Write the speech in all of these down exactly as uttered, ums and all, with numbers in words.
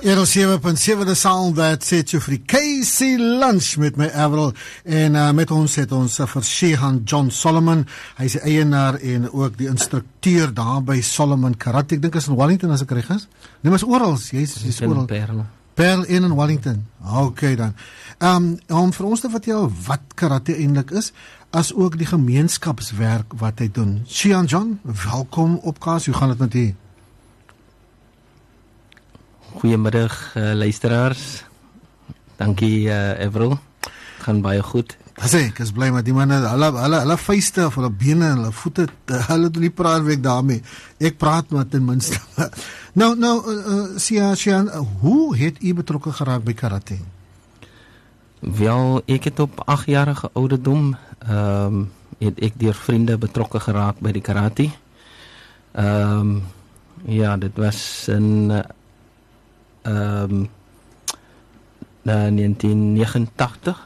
honderd sewe punt sewe de sound that set you free. K C Lunch met my Avril en uh, met ons het ons uh, vir Shehan John Solomon. Hy is die eienaar en ook die instrukteur daar by Solomon Karate. Ek dink is in Wellington as ek reg is. Nee, maar is oral. Jy is, is oral. Perl. Perl in in Wellington. Okay dan. Um, om vir ons te vertel wat karate eintlik is, as ook die gemeenskapswerk wat hy doen. Shehan John, welkom op Kaas. Hoe gaan dit met u? Goeiemiddag uh, luisteraars. Dankie uh, Avril. Gaan baie goed. Dis ek, is bly met die manne, hulle hulle hulle vuiste of hulle bene en hulle voete, hulle doen nie praat week daarmee. Ek praat maar ten minste. nou nou uh, Shehan, uh, hoe het u betrokke geraak by karate? Wel, ek het op agtjarige ouderdom ehm um, het ek deur vriende betrokke geraak by die karate. Ehm um, ja, dit was in uh, Um, uh, negentien negenentachtig,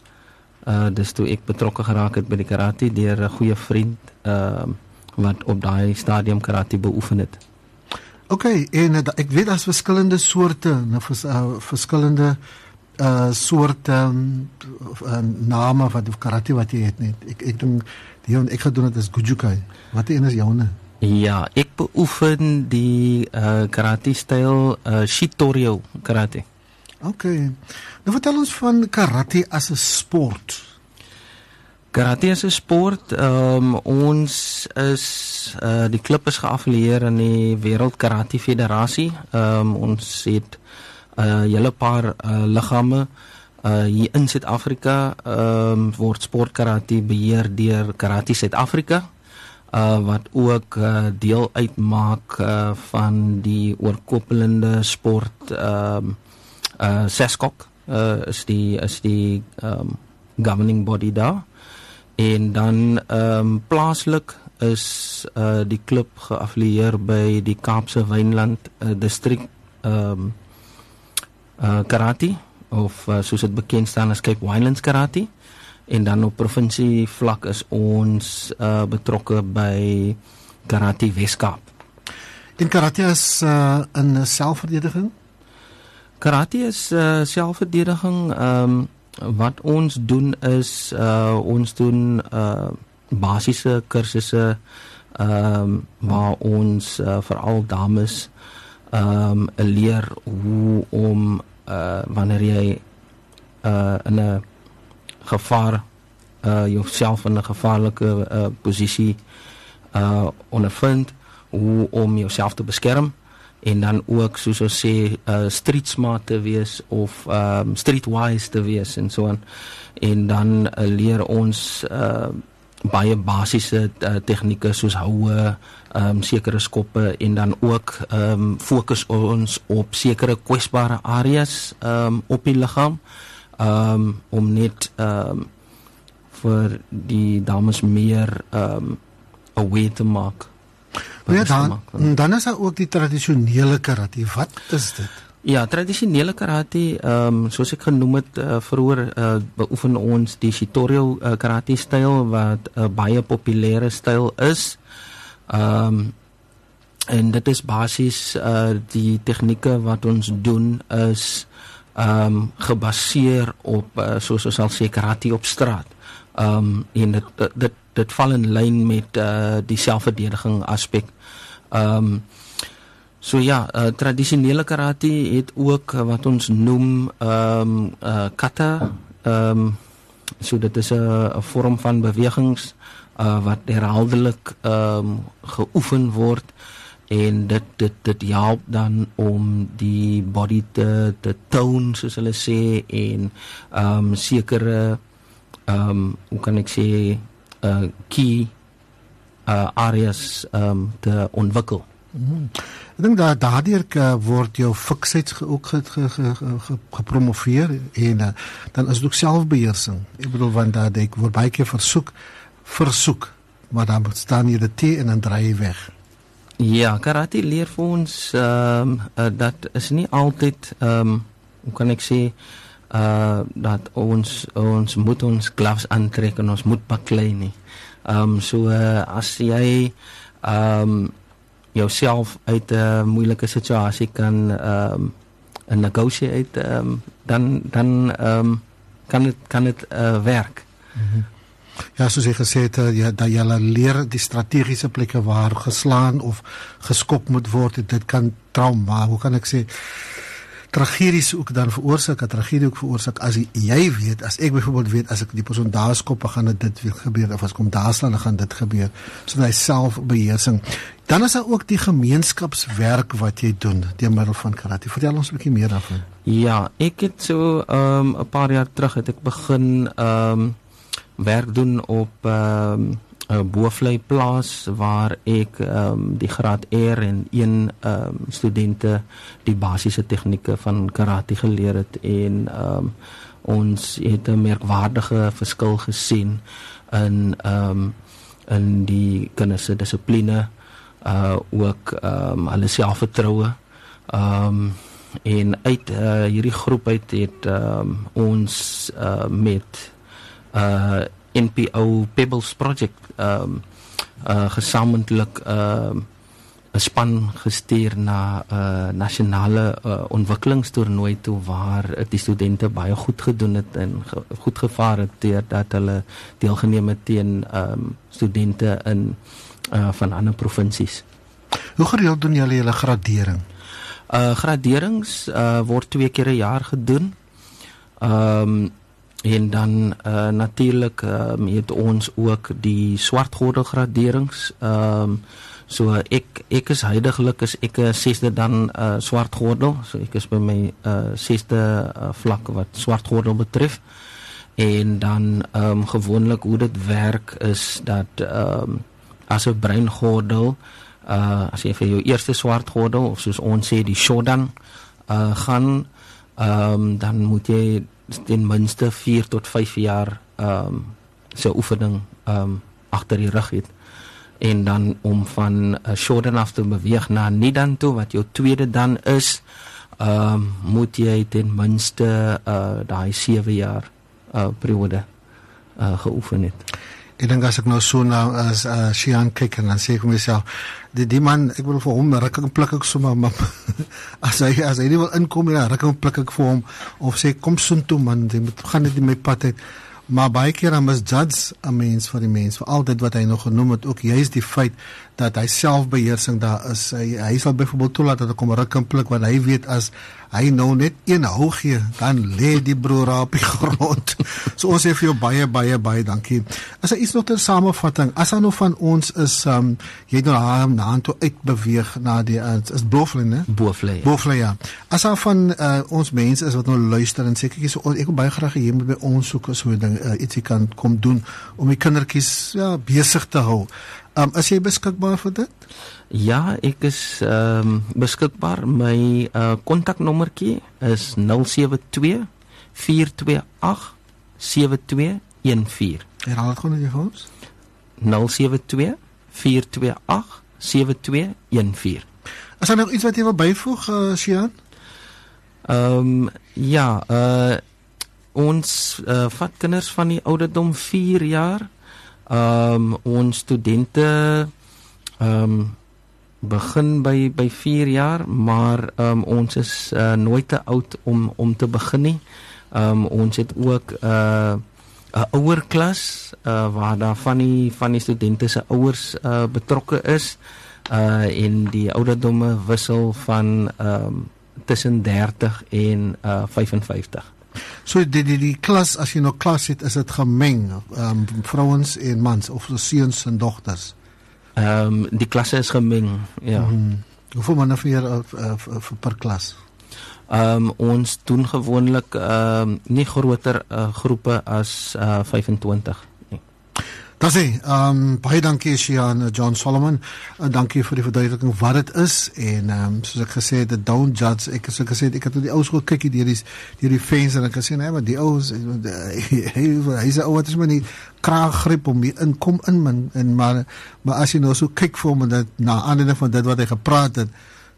uh, dus toe ek betrokke geraak het by die karate deur 'n goeie vriend uh, wat op daai stadium karate beoefen het. OK, en uh, ek weet daar's verskillende soorte, nou, vers, uh, verskillende uh, soorte um, uh, name wat of karate wat jy het net. Ek ek dink die een ek gedoen het is Gojukai. Wat een is joune? Ja, ek beoefen die uh, karate-styl uh, Shitoryu karate. OK. Nou vertel ons van karate as 'n sport. Karate as 'n sport, um, ons is, uh, die klub is geaffilieer aan die Wêreld Karate Federasie. Um, ons het 'n uh, hele paar uh, liggame. Uh, hier in Suid-Afrika um, word sportkarate beheer deur Karate Suid-Afrika. Uh, wat ook uh, deel uitmaak uh, van die oorkoepelende sport um, uh, SESCOC uh, is die, is die um, governing body daar. En dan um, plaaslik is uh, die klub geaffilieer by die Kaapse Wynland uh, district um, uh, karate, of uh, soos dit bekend staan as Cape Winelands karate. En dan op provinsie vlak is ons uh, betrokke by Karate Weskaap. En karate is uh, in selfverdediging? Karate is uh, selfverdediging. Um, wat ons doen is, uh, ons doen uh, basiese kursusse um, waar ons uh, veral dames um, leer hoe om uh, wanneer jy uh, in 'n gevaar, uh, jouself in 'n gevaarlike uh, posisie uh, ondervind, hoe om jouself te beskerm, en dan ook, soos ons sê, uh, street smart te wees, of um, streetwise te wees, en so aan. En dan uh, leer ons uh, baie basiese uh, tegnieke, soos houe, um, sekere skoppe, en dan ook um, fokus ons op sekere kwesbare areas um, op die liggaam, Um, om net um, vir die dames meer um, aware te maak. Ja, dan, dan is daar ook die tradisionele karate. Wat is dit? Ja, tradisionele karate, um, soos ek genoem het uh, vroeër, uh, beoefen ons die Shitoryu uh, karate styl, wat 'n uh, baie populêre styl is. Um, en dit is basies uh, die tegnieke wat ons doen is Um, gebaseer op, uh, soos ons sal sê, karate op straat. Um, en dit, dit, dit val in lyn met uh, die selfverdediging aspek. Um, so ja, uh, tradisionele karate het ook uh, wat ons noem um, uh, kata. Um, so dit is 'n vorm van bewegings uh, wat herhaaldelik um, geoefen word. En dit, dit, dit help dan om die body te, te tone, soos hulle sê, en um, sekere, um, hoe kan ek sê, uh, key uh, areas um, te ontwikkel. Hmm. Ek dink dat daardeur word jou fiksheid ook ge, ge, ge, ge, gepromoveer, en uh, dan is dit ook selfbeheersing. Ek bedoel, want dat ek word baie keer versoek, versoek, maar dan staan jy die T en dan draai jy weg. Ja, karate leer vir ons um, uh, dat is nie altyd, um, hoe kan ek sê, uh, dat ons, ons moet ons gloves aantrek en ons moet baklei nie. Um, so uh, as jy um, jouself uit 'n moeilike situasie kan um, 'n negotiate, um, dan dan um, kan dit kan dit uh, werk. Mm-hmm. Ja, soos jy gesê het, ja, dat jy leer die strategiese plekke waar geslaan of geskok moet word, dit kan trauma, hoe kan ek sê, tragedies ook dan veroorsaak, 'n tragedie ook veroorsaak, as jy weet, as ek byvoorbeeld weet, as ek die persoon daar skop, gaan dit weer gebeur, of as ek kom daar staan, dan gaan dit gebeur, so dat hy selfbeheersing. Dan is daar ook die gemeenskapswerk wat jy doen, deur middel van karate. Vertel ons 'n bietjie meer daarvan. Ja, ek het so, um, 'n paar jaar terug, het ek begin, um, werk doen op, um, 'n Boeflei plaas waar ek um, die graad R en een um, studente die basiese tegnieke van karate geleer het, en um, ons het 'n merkwaardige verskil gesien in um, in die kinders se dissipline, uh, ook um, hulle selfvertroue, um, en uit uh, hierdie groep uit het um, ons uh, met uh, N P O Pebbles Project um, uh, gesamentlik um, 'n span gestuur na 'n uh, nasionale uh, ontwikkelingstoernooi toe, waar die studente baie goed gedoen het en ge, goed gevaar het, deurdat hulle deelgeneem het teen um, studente in uh, van ander provinsies. Hoe gereeld doen julle julle gradering? Uh, graderings uh, word twee keer 'n jaar gedoen. Um, En dan uh, natuurlik um, het ons ook die swartgordel graderings. Um, so ek ek is huidiglik is ek 'n sesde dan uh, swartgordel. So ek is by my uh, sesde uh, vlak wat swartgordel betref. En dan um, gewoonlik hoe dit werk is dat um, as 'n breingordel, uh, as jy vir jou eerste swartgordel, of soos ons sê die shodan, uh, gaan, um, dan moet jy ten minste vier tot vyf jaar um, sy oefening um, agter die rug het. En dan om van uh, shodan af te beweeg na nidan toe, wat jou tweede dan is, um, moet jy ten minste uh, daai sewe jaar uh, periode uh, geoefen het. Ek dink as ek nou so na as uh, Shihan kyk, en dan sê ek vir myself, die, die man, ek wil vir hom, ruk ek pluk ek sommer, maar as hy, as hy nie wil inkom, ja, ruk ek pluk ek vir hom, of sê, kom soen toe man, die moet, gaan dit in my pad uit, maar baie keer dan misjudge 'n mens vir die mens, vir al dit wat hy nog genoem het, ook juist die feit, dat hy selfbeheersing daar is, hy, hy sal byvoorbeeld toelaat, dat hy kom ruk en pluk, want hy weet, as hy nou net een hou gee, dan lê die broer op die grond. So ons sê vir jou baie, baie, baie dankie. As hy iets nog ter samenvatting, as hy nou van ons is, um, jy het nou na, na hand toe uitbeweeg, na die, uh, is Boeflei, ne? Boeflei, ja. Boeflei, ja. As hy van uh, ons mense is, wat nou luister, en sê, kyk, so, ek wil baie graag hier moet by ons soek, so ding, uh, ietsie kan kom doen, om die kindertjies, ja, besig te hou. Um, is jy beskikbaar vir dit? Ja, ek is um, beskikbaar. My kontaknommertjie uh, is nul sewe twee vier twee agt sewe twee een vier. Herhaal dit gewoon in jou ons? nul sewe twee vier twee agt sewe twee een vier. Is daar nog iets wat jy wil byvoeg, uh, Shihan? Um, ja, uh, ons uh, vat kinders van die ouderdom vier jaar. Um, ons studente um, begin by, by vier jaar, maar um, ons is uh, nooit te oud om, om te begin nie. Um, ons het ook 'n uh, ouer klas, uh, waar daar van die, van die studente se ouers uh, betrokke is, uh, en die ouderdomme wissel van um, tussen dertig en uh, vyf en vyftig. So die, die, die klas, as jy nou klas het, is dit gemeng, um, vrouens en mans, of seuns en dogters? Um, die klasse is gemeng, ja. Mm-hmm. Hoeveel manne vir uh, uh, per klas? Um, ons doen gewoonlik um, nie groter uh, groepe as uh, vyfentwintig. Nee. Dat sê, um, baie dankie Shihan John Solomon, uh, dankie vir die verduideliking wat dit is, en um, soos ek gesê het, don't judge, ek soos ek gesê het, ek het die ouds goed kykie dier die, dier die venster, en ek gesê, nee, maar die ouds, hy, hy, hy is een ouwe, het is maar nie kraaggrip om die in, kom in, man, en maar, maar as jy nou so kyk vir hom, en dat, na aanleiding van dit wat hy gepraat het,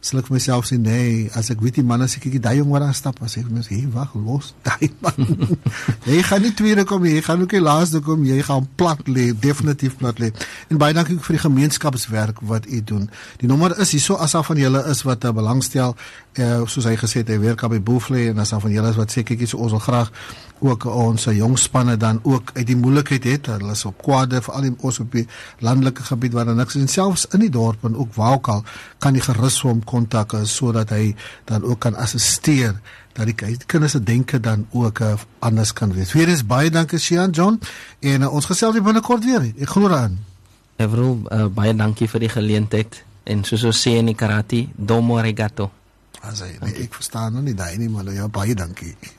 sal ek vir myself sê, nee, as ek weet die man, as ek kyk, die jong wat daar stap, as ek mens, hey, wacht, los, die man. Jy gaan nie tweede kom, jy gaan ook nie laaste kom, jy gaan plat lê, definitief plat lê. En baie dankie vir die gemeenskapswerk wat u doen. Die nommer is hier so, as daar van julle is wat uh, belangstel, uh, soos hy gesê het, hy werk op die Boefley, en as daar van julle is wat sê, kyk, so, ons wil graag ook ons jong spanne dan ook uit die moeilikheid het, hulle is op kwade, vir al die ons op die landelike gebied waar daar niks is, en selfs in die dorp en ook waar ook al, kan die gerus hom kontak, so dat hy dan ook kan assisteer, dat die kinders se denke dan ook uh, anders kan wees. Weer eens baie dankie Shehan John, en uh, ons gesels weer binnekort weer, ek glo daaraan. Everal, uh, baie dankie vir die geleentheid, en soos ons sê in die karate, domo arigato. As hy, nee, ek verstaan nou nie daai nie, maar ja, baie dankie.